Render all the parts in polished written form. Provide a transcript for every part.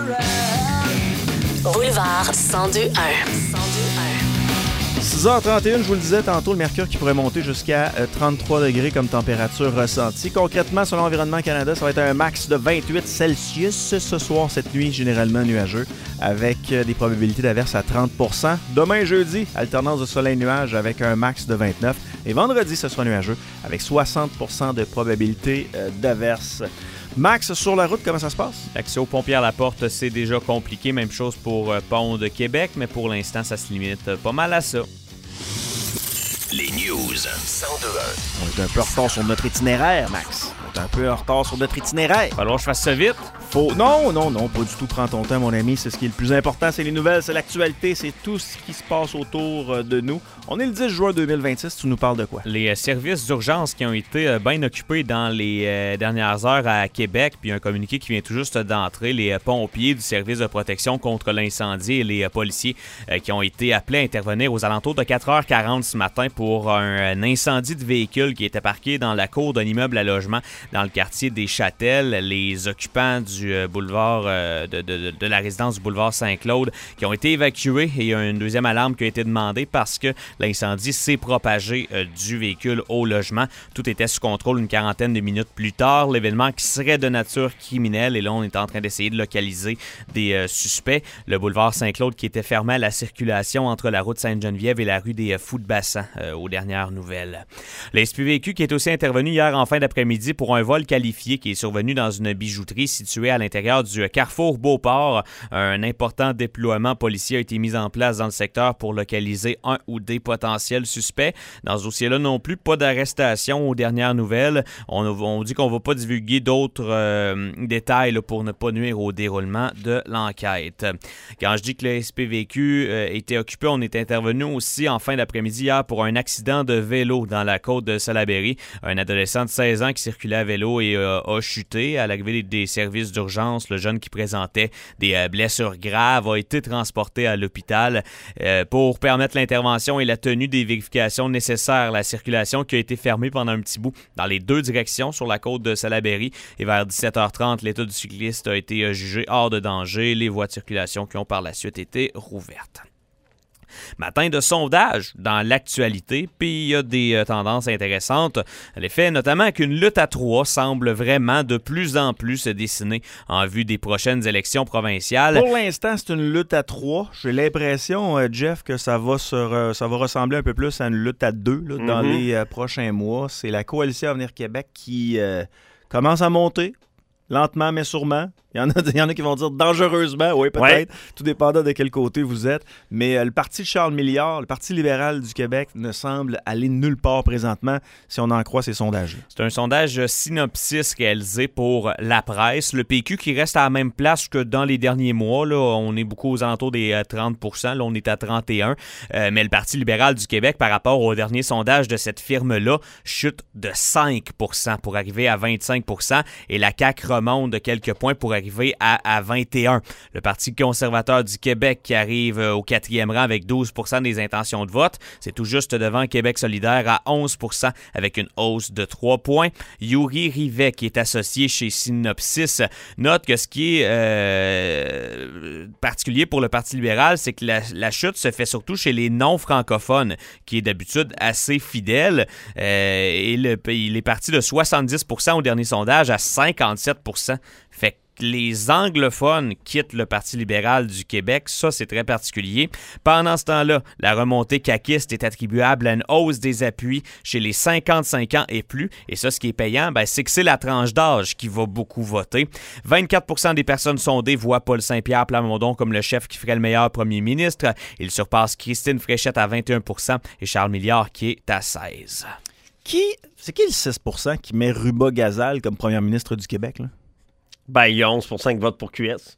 Boulevard 102.1. 6h31, je vous le disais tantôt, le mercure qui pourrait monter jusqu'à 33 degrés comme température ressentie. Concrètement, selon Environnement Canada, ça va être un max de 28 Celsius. Ce soir, cette nuit, généralement nuageux, avec des probabilités d'averse à 30 %. Demain, jeudi, alternance de soleil-nuage avec un max de 29. Et vendredi, ce sera nuageux, avec 60 % de probabilité d'averse. Max, sur la route, comment ça se passe? L'accès au pont Pierre-Laporte, c'est déjà compliqué. Même chose pour Pont de Québec, mais pour l'instant, ça se limite pas mal à ça. Les news 102.1. On est un peu en retard sur notre itinéraire, Max. On est un peu en retard sur notre itinéraire. Alors, je fasse ça vite. Non, pas du tout. Prends ton temps, mon ami. C'est ce qui est le plus important. C'est les nouvelles, c'est l'actualité, c'est tout ce qui se passe autour de nous. On est le 10 juin 2026. Tu nous parles de quoi? Les services d'urgence qui ont été bien occupés dans les dernières heures à Québec, puis un communiqué qui vient tout juste d'entrer, les pompiers du service de protection contre l'incendie et les policiers qui ont été appelés à intervenir aux alentours de 4h40 ce matin pour un incendie de véhicule qui était parqué dans la cour d'un immeuble à logement dans le quartier des Châtels. Les occupants du boulevard de la résidence du boulevard Saint-Claude qui ont été évacués et il y a une deuxième alarme qui a été demandée parce que l'incendie s'est propagé du véhicule au logement. Tout était sous contrôle une quarantaine de minutes plus tard. L'événement qui serait de nature criminelle et là on est en train d'essayer de localiser des suspects. Le boulevard Saint-Claude qui était fermé à la circulation entre la route Sainte-Geneviève et la rue des Fous-de-Bassin aux dernières nouvelles. La SPVQ qui est aussi intervenu hier en fin d'après-midi pour un vol qualifié qui est survenu dans une bijouterie située à l'intérieur du Carrefour Beauport. Un important déploiement policier a été mis en place dans le secteur pour localiser un ou des potentiels suspects. Dans ce dossier-là non plus, pas d'arrestation aux dernières nouvelles. On dit qu'on ne va pas divulguer d'autres détails là, pour ne pas nuire au déroulement de l'enquête. Quand je dis que le SPVQ était occupé, on est intervenu aussi en fin d'après-midi hier pour un accident de vélo dans la côte de Salaberry. Un adolescent de 16 ans qui circulait à vélo et a chuté à l'arrivée des services d'urgence. Le jeune qui présentait des blessures graves a été transporté à l'hôpital pour permettre l'intervention et la tenue des vérifications nécessaires. La circulation qui a été fermée pendant un petit bout dans les deux directions sur la côte de Salaberry et vers 17h30, l'état du cycliste a été jugé hors de danger. Les voies de circulation qui ont par la suite été rouvertes. Matin de sondage dans l'actualité, puis il y a des tendances intéressantes. L'effet notamment qu'une lutte à trois semble vraiment de plus en plus se dessiner en vue des prochaines élections provinciales. Pour l'instant, c'est une lutte à trois. J'ai l'impression, Jeff, que ça va ressembler un peu plus à une lutte à deux là, dans les prochains mois. C'est la Coalition Avenir Québec qui commence à monter. Lentement, mais sûrement. Il y en a qui vont dire dangereusement, oui, peut-être, tout dépendant de quel côté vous êtes. Mais le parti de Charles Milliard, le Parti libéral du Québec, ne semble aller nulle part présentement, si on en croit ces sondages. C'est un sondage Synopsis réalisé pour la presse. Le PQ qui reste à la même place que dans les derniers mois. Là, on est beaucoup aux alentours des 30 %. Là, on est à 31 mais le Parti libéral du Québec, par rapport au dernier sondage de cette firme-là, chute de 5 % pour arriver à 25 % et la CAQ remonte de quelques points pour arriver à 21. Le Parti conservateur du Québec qui arrive au 4e rang avec 12 % des intentions de vote. C'est tout juste devant Québec solidaire à 11 % avec une hausse de 3 points. Yuri Rivet, qui est associé chez Synopsis, note que ce qui est particulier pour le Parti libéral, c'est que la chute se fait surtout chez les non-francophones, qui est d'habitude assez fidèle. Et il est parti de 70 % au dernier sondage à 57 %. Fait que les anglophones quittent le Parti libéral du Québec. Ça, c'est très particulier. Pendant ce temps-là, la remontée caquiste est attribuable à une hausse des appuis chez les 55 ans et plus. Et ça, ce qui est payant, c'est que c'est la tranche d'âge qui va beaucoup voter. 24 % des personnes sondées voient Paul Saint-Pierre Plamondon comme le chef qui ferait le meilleur premier ministre. Il surpasse Christine Fréchette à 21 % et Charles Milliard qui est à 16 %. C'est qui le 6 % qui met Ruba Gazal comme premier ministre du Québec, là? Il y a 11 % qui votent pour QS.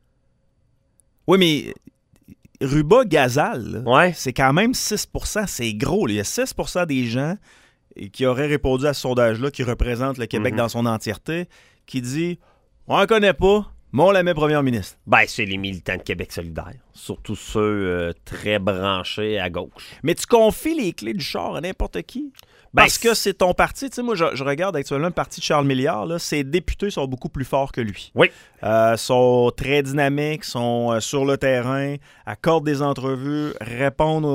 Oui, mais Ruba Gazal, c'est quand même 6 %. C'est gros. Là. Il y a 6 % des gens qui auraient répondu à ce sondage-là, qui représentent le Québec dans son entièreté, qui dit « On ne connaît pas, mais on la met première ministre. » C'est les militants de Québec solidaire. Surtout ceux très branchés à gauche. Mais tu confies les clés du char à n'importe qui? Parce que c'est ton parti. Tu sais, moi, je regarde actuellement le parti de Charles Milliard. Là, ses députés sont beaucoup plus forts que lui. Oui. Sont très dynamiques, sont sur le terrain, accordent des entrevues, répondent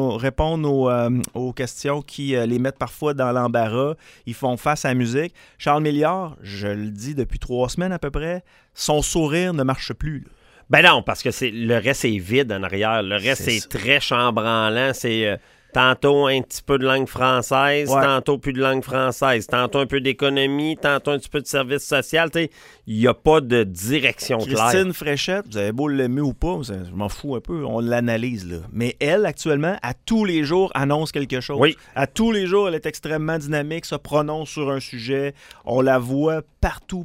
aux questions qui les mettent parfois dans l'embarras. Ils font face à la musique. Charles Milliard, je le dis depuis 3 semaines à peu près, son sourire ne marche plus. Là. Ben non, parce que le reste est vide en arrière. Le reste, c'est très chambranlant. C'est tantôt un petit peu de langue française, tantôt plus de langue française, tantôt un peu d'économie, tantôt un petit peu de service social. Il n'y a pas de direction claire. Christine Fréchette, vous avez beau l'aimer ou pas, je m'en fous un peu, on l'analyse. Là. Mais elle, actuellement, à tous les jours, annonce quelque chose. Oui. À tous les jours, elle est extrêmement dynamique, se prononce sur un sujet. On la voit partout.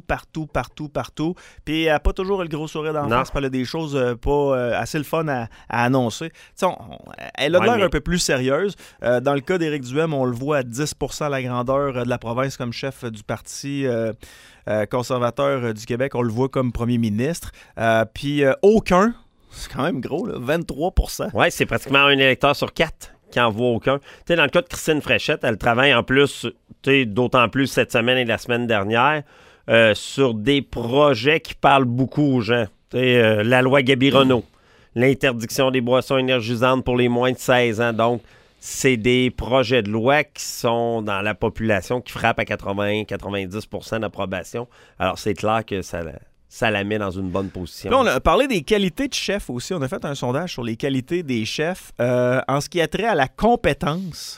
Puis elle n'a pas toujours le gros sourire d'en face, puis elle a des choses pas assez le fun à annoncer. Elle a l'air un peu plus sérieuse. Dans le cas d'Éric Duhem, on le voit à 10% la grandeur de la province comme chef du Parti conservateur du Québec. On le voit comme premier ministre. Puis aucun, c'est quand même gros, là, 23%. Oui, c'est pratiquement un électeur sur 4 qui en voit aucun. Dans le cas de Christine Fréchette, elle travaille en plus, d'autant plus cette semaine et la semaine dernière, sur des projets qui parlent beaucoup aux gens. La loi Gabironneau, l'interdiction des boissons énergisantes pour les moins de 16 ans. Donc, c'est des projets de loi qui sont dans la population qui frappent à 80-90% d'approbation. Alors, c'est clair que ça la met dans une bonne position. Là, on a parlé des qualités de chef aussi. On a fait un sondage sur les qualités des chefs. En ce qui a trait à la compétence,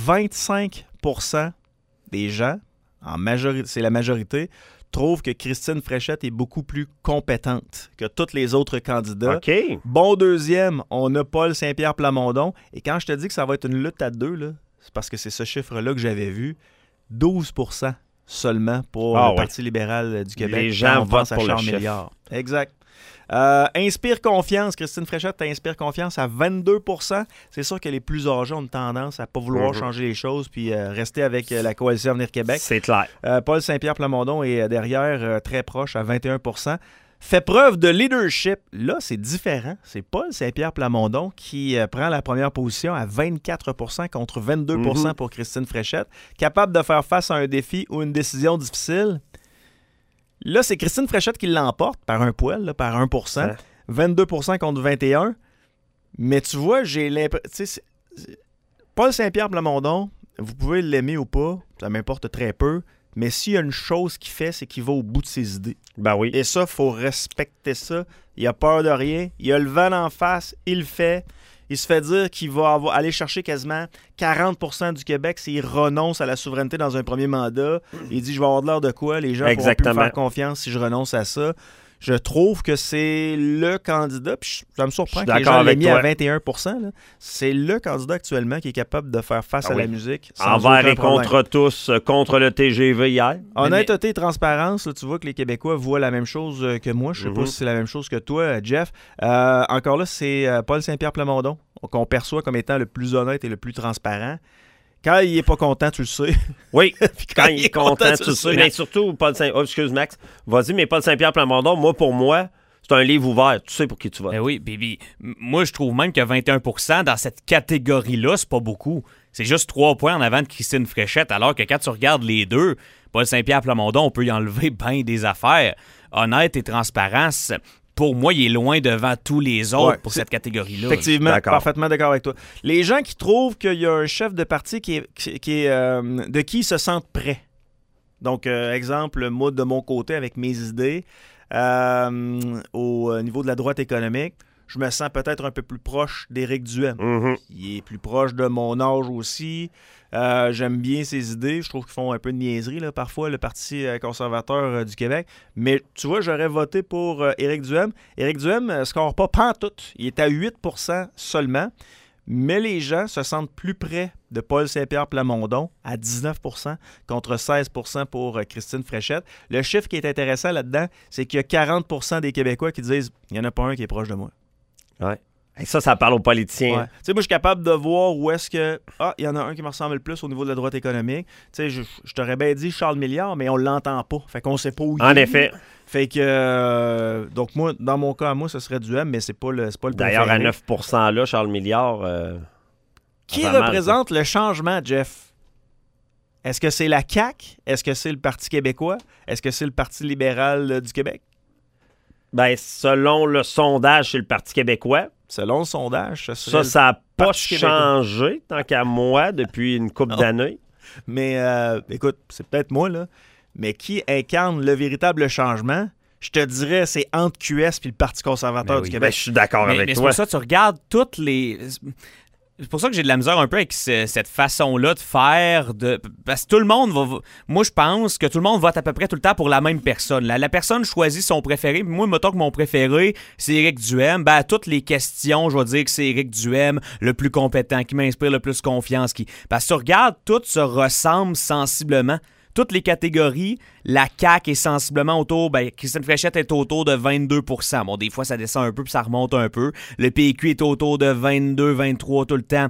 25% des gens, c'est la majorité, trouvent que Christine Fréchette est beaucoup plus compétente que tous les autres candidats. OK. Bon deuxième, on a Paul Saint-Pierre Plamondon. Et quand je te dis que ça va être une lutte à 2, là, c'est parce que c'est ce chiffre-là que j'avais vu. 12% seulement pour le Parti libéral du Québec. Les gens votent pour Charles le chef. Milliard. Exact. Inspire confiance. Christine Fréchette inspire confiance à 22%. C'est sûr que les plus âgés ont une tendance à ne pas vouloir changer les choses puis rester avec la coalition Avenir Québec. C'est clair. Paul Saint-Pierre Plamondon est derrière, très proche, à 21%. Fait preuve de leadership. Là, c'est différent. C'est Paul Saint-Pierre Plamondon qui prend la première position à 24% contre 22% pour Christine Fréchette. Capable de faire face à un défi ou une décision difficile. Là, c'est Christine Fréchette qui l'emporte par un poil, là, par 1%. 22% contre 21%. Mais tu vois, j'ai l'impression... Paul Saint-Pierre Plamondon, vous pouvez l'aimer ou pas, ça m'importe très peu, mais s'il y a une chose qu'il fait, c'est qu'il va au bout de ses idées. Ben oui. Et ça, il faut respecter ça. Il a peur de rien. Il a le vent en face. Il le fait. Il se fait dire qu'il va aller chercher quasiment 40% du Québec s'il renonce à la souveraineté dans un premier mandat. Il dit, je vais avoir de l'air de quoi? Les gens pourront plus me faire confiance si je renonce à ça. Je trouve que c'est le candidat, puis ça me surprend que les gens l'aient mis à 21%. Là. C'est le candidat actuellement qui est capable de faire face à la musique. Envers et contre tous, contre le TGV hier. Honnêteté et transparence, là, tu vois que les Québécois voient la même chose que moi. Je ne sais pas si c'est la même chose que toi, Jeff. Encore là, c'est Paul Saint-Pierre Plamondon qu'on perçoit comme étant le plus honnête et le plus transparent. Quand il n'est pas content, tu le sais. Oui, quand il est content, tu le sais. Mais surtout, Paul Saint-Pierre... Oh, excuse Max. Vas-y, mais Paul Saint-Pierre Plamondon, pour moi, c'est un livre ouvert. Tu sais pour qui tu vas. Ben oui, baby. Moi, je trouve même que 21% dans cette catégorie-là, c'est pas beaucoup. C'est juste 3 points en avant de Christine Fréchette, alors que quand tu regardes les deux, Paul Saint-Pierre Plamondon, on peut y enlever bien des affaires. Honnête et transparence... Pour moi, il est loin devant tous les autres pour cette catégorie-là. Effectivement, parfaitement d'accord avec toi. Les gens qui trouvent qu'il y a un chef de parti qui est de qui ils se sentent prêts. Donc, exemple, moi, de mon côté, avec mes idées, au niveau de la droite économique, je me sens peut-être un peu plus proche d'Éric Duhem. Il est plus proche de mon âge aussi. J'aime bien ses idées. Je trouve qu'ils font un peu de niaiserie, là, parfois, le Parti conservateur du Québec. Mais tu vois, j'aurais voté pour Éric Duhem. Éric Duhem ne score pas pantoute. Il est à 8% seulement. Mais les gens se sentent plus près de Paul Saint-Pierre Plamondon à 19% contre 16% pour Christine Fréchette. Le chiffre qui est intéressant là-dedans, c'est qu'il y a 40% des Québécois qui disent « Il n'y en a pas un qui est proche de moi ». Ouais. Et ça parle aux politiciens. Ouais. Tu sais, moi, je suis capable de voir où est-ce que... il y en a un qui me ressemble le plus au niveau de la droite économique. Tu sais, je t'aurais bien dit Charles Milliard, mais on l'entend pas. Fait qu'on sait pas où il est. En effet. Fait que... donc, moi, dans mon cas, ce serait Duhem, mais c'est pas le D'ailleurs, préféré. à 9% là, Charles Milliard... Qui représente le changement, Jeff? Est-ce que c'est la CAQ? Est-ce que c'est le Parti québécois? Est-ce que c'est le Parti libéral du Québec? Ben, selon le sondage, c'est le Parti québécois. Selon le sondage, ça n'a pas Parti changé, tant qu'à moi, depuis une couple d'années. Mais écoute, c'est peut-être moi, là. Mais qui incarne le véritable changement? Je te dirais, c'est entre QS et le Parti conservateur du Québec. Ben, je suis d'accord avec mais toi. C'est pour ça que tu regardes toutes les... C'est pour ça que j'ai de la misère un peu avec cette façon-là de faire. Parce que tout le monde va... Moi, je pense que tout le monde vote à peu près tout le temps pour la même personne. La personne choisit son préféré. Puis moi, mettons que mon préféré, c'est Éric Duhaime. Ben, à toutes les questions, je vais dire que c'est Éric Duhaime le plus compétent, qui m'inspire le plus confiance. Parce que tu regardes, tout se ressemble sensiblement. Toutes les catégories, la CAQ est sensiblement autour... Ben, Christine Fréchette est autour de 22%. Bon, des fois, ça descend un peu puis ça remonte un peu. Le PQ est autour de 22, 23 tout le temps.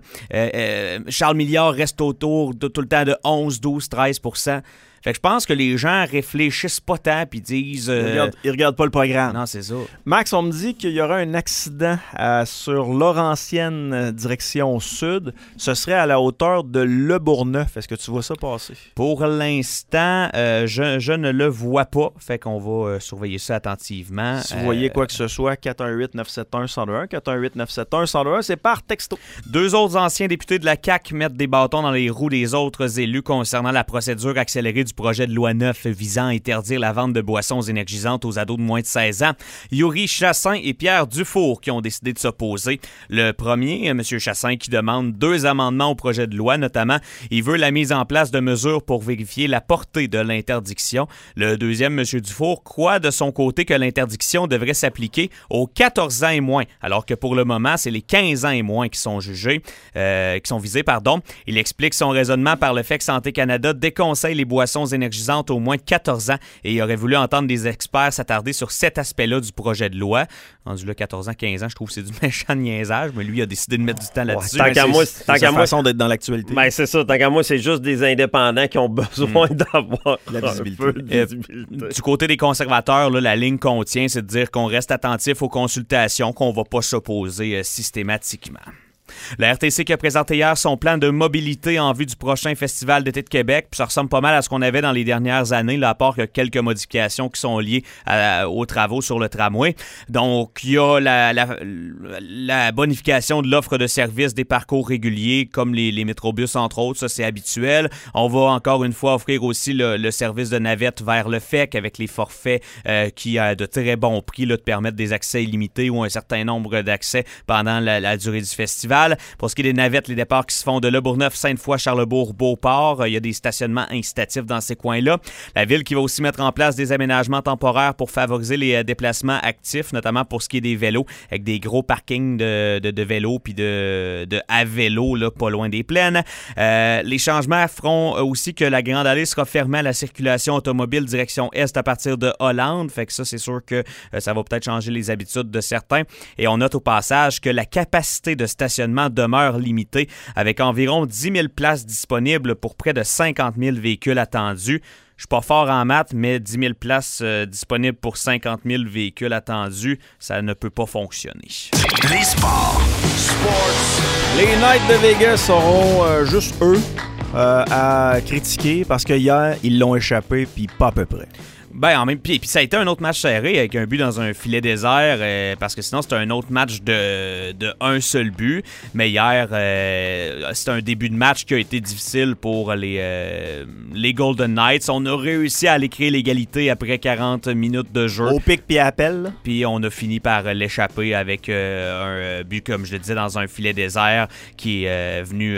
Charles Milliard reste autour tout le temps de 11, 12, 13%. Fait que je pense que les gens réfléchissent pas tant puis disent... Ils regardent pas le programme. Non, c'est ça. Max, on me dit qu'il y aura un accident sur Laurentienne direction sud. Ce serait à la hauteur de Le Bourgneuf. Est-ce que tu vois ça passer? Pour l'instant, je ne le vois pas. Fait qu'on va surveiller ça attentivement. Si vous voyez quoi que ce soit, 418-971-1021. 418-971-1021, c'est par texto. 2 autres anciens députés de la CAQ mettent des bâtons dans les roues des autres élus concernant la procédure accélérée du projet de loi 9 visant à interdire la vente de boissons énergisantes aux ados de moins de 16 ans. Yuri Chassin et Pierre Dufour qui ont décidé de s'opposer. Le premier, M. Chassin, qui demande 2 amendements au projet de loi, notamment, il veut la mise en place de mesures pour vérifier la portée de l'interdiction. Le deuxième, M. Dufour, croit de son côté que l'interdiction devrait s'appliquer aux 14 ans et moins, alors que pour le moment, c'est les 15 ans et moins qui sont jugés, qui sont visés, pardon. Il explique son raisonnement par le fait que Santé Canada déconseille les boissons énergisantes au moins de 14 ans et il aurait voulu entendre des experts s'attarder sur cet aspect-là du projet de loi. Rendu là, 14 ans, 15 ans, je trouve que c'est du méchant niaisage, mais lui a décidé de mettre du temps là-dessus. Tant qu'à moi, c'est sa façon d'être dans l'actualité. Ben, c'est ça. Tant qu'à moi, c'est juste des indépendants qui ont besoin d'avoir la visibilité. Un peu de visibilité. Du côté des conservateurs, là, la ligne qu'on tient, c'est de dire qu'on reste attentif aux consultations, qu'on ne va pas s'opposer systématiquement. La RTC qui a présenté hier son plan de mobilité en vue du prochain Festival d'été de Québec. Puis ça ressemble pas mal à ce qu'on avait dans les dernières années, là, à part qu'il y a quelques modifications qui sont liées aux travaux sur le tramway. Donc, il y a la bonification de l'offre de services des parcours réguliers, comme les métrobus, entre autres. Ça, c'est habituel. On va encore une fois offrir aussi le service de navette vers le FEC avec les forfaits qui, à de très bons prix, là, te permettent des accès illimités ou un certain nombre d'accès pendant la durée du festival. Pour ce qui est des navettes, les départs qui se font de Le Bourgneuf, Sainte-Foy, Charlebourg, Beauport, il y a des stationnements incitatifs dans ces coins-là. La ville qui va aussi mettre en place des aménagements temporaires pour favoriser les déplacements actifs, notamment pour ce qui est des vélos, avec des gros parkings de vélos puis de à vélo, là, pas loin des plaines. Les changements feront aussi que la Grande Allée sera fermée à la circulation automobile direction Est à partir de Hollande. Fait que ça, c'est sûr que ça va peut-être changer les habitudes de certains. Et on note au passage que la capacité de stationnement demeure limitée, avec environ 10 000 places disponibles pour près de 50 000 véhicules attendus. Je suis pas fort en maths, mais 10 000 places disponibles pour 50 000 véhicules attendus, ça ne peut pas fonctionner. Les sports. Les Knights de Vegas seront juste eux à critiquer parce que hier, ils l'ont échappé, puis pas à peu près. Ben, en même puis ça a été un autre match serré avec un but dans un filet désert parce que sinon c'était un autre match de un seul but. Mais hier, c'était un début de match qui a été difficile pour les Golden Knights. On a réussi à aller créer l'égalité après 40 minutes de jeu. Au pic puis appel. Puis on a fini par l'échapper avec un but, comme je le disais, dans un filet désert qui est venu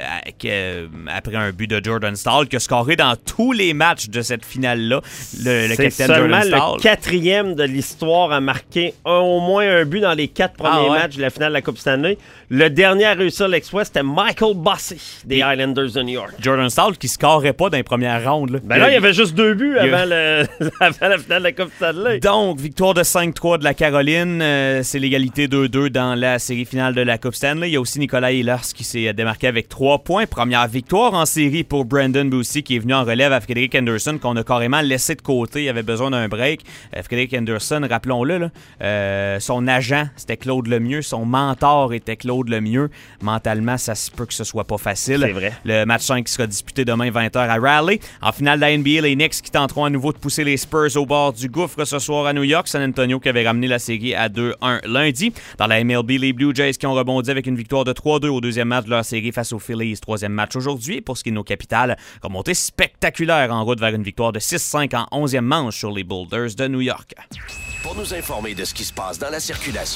après un but de Jordan Staal qui a scoré dans tous les matchs de cette finale-là. C'est seulement le 4e de l'histoire à marquer au moins un but dans les 4 premiers matchs de la finale de la Coupe Stanley. Le dernier à réussir l'exploit, c'était Michael Bossy des Islanders de New York. Jordan Staal qui ne scorait pas dans les premières rondes. Là. Ben là, il y avait juste 2 buts avant la finale de la Coupe Stanley. Donc, victoire de 5-3 de la Caroline. C'est l'égalité 2-2 dans la série finale de la Coupe Stanley. Il y a aussi Nicolas Ehlers qui s'est démarqué avec 3 points. Première victoire en série pour Brandon Bussi qui est venu en relève à Frédéric Anderson qu'on a carrément laissé de côté l'été, il avait besoin d'un break. Frederik Andersen, rappelons-le, là, son agent, c'était Claude Lemieux. Son mentor était Claude Lemieux. Mentalement, ça se peut que ce soit pas facile. C'est vrai. Le match 5 qui sera disputé demain 20h à Raleigh. En finale de la NBA, les Knicks qui tenteront à nouveau de pousser les Spurs au bord du gouffre ce soir à New York. San Antonio qui avait ramené la série à 2-1 lundi. Dans la MLB, les Blue Jays qui ont rebondi avec une victoire de 3-2 au deuxième match de leur série face aux Phillies. Troisième match aujourd'hui. Pour ce qui est de nos capitales, remontée spectaculaire en route vers une victoire de 6-5 en 11e manche sur les Boulders de New York. Pour nous informer de ce qui se passe dans la circulation,